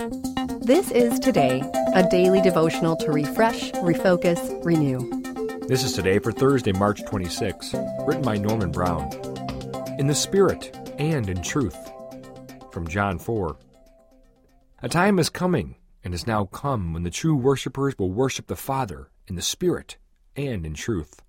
This is Today, a daily devotional to refresh, refocus, renew. This is Today for Thursday, March 26, written by Norman Brown. In the Spirit and in truth. From John 4. A time is coming, and is now come, when the true worshipers will worship the Father in the Spirit and in truth.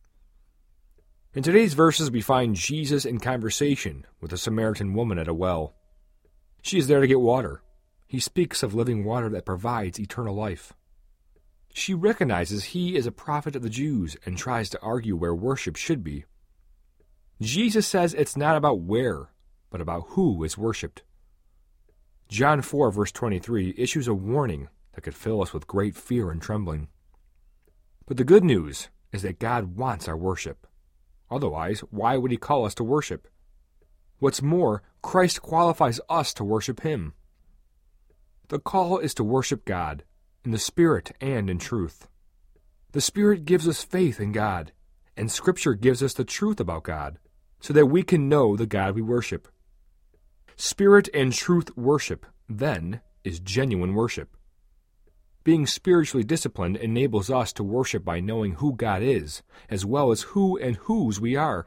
In today's verses, we find Jesus in conversation with a Samaritan woman at a well. She is there to get water. He speaks of living water that provides eternal life. She recognizes he is a prophet of the Jews and tries to argue where worship should be. Jesus says it's not about where, but about who is worshipped. John 4, verse 23 issues a warning that could fill us with great fear and trembling. But the good news is that God wants our worship. Otherwise, why would he call us to worship? What's more, Christ qualifies us to worship him. The call is to worship God in the Spirit and in truth. The Spirit gives us faith in God, and Scripture gives us the truth about God, so that we can know the God we worship. Spirit and truth worship, then, is genuine worship. Being spiritually disciplined enables us to worship by knowing who God is, as well as who and whose we are.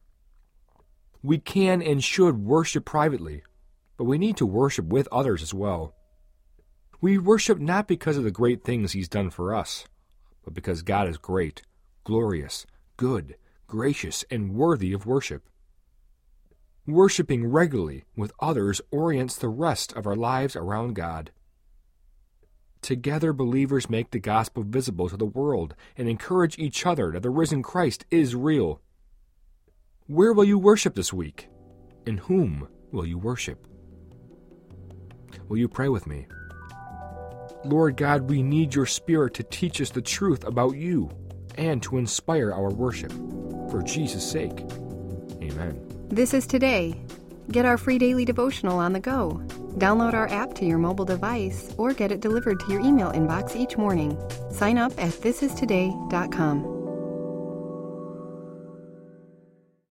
We can and should worship privately, but we need to worship with others as well. We worship not because of the great things he's done for us, but because God is great, glorious, good, gracious, and worthy of worship. Worshipping regularly with others orients the rest of our lives around God. Together, believers make the gospel visible to the world and encourage each other that the risen Christ is real. Where will you worship this week? And whom will you worship? Will you pray with me? Lord God, we need your Spirit to teach us the truth about you and to inspire our worship. For Jesus' sake, amen. This is Today. Get our free daily devotional on the go. Download our app to your mobile device or get it delivered to your email inbox each morning. Sign up at thisistoday.com.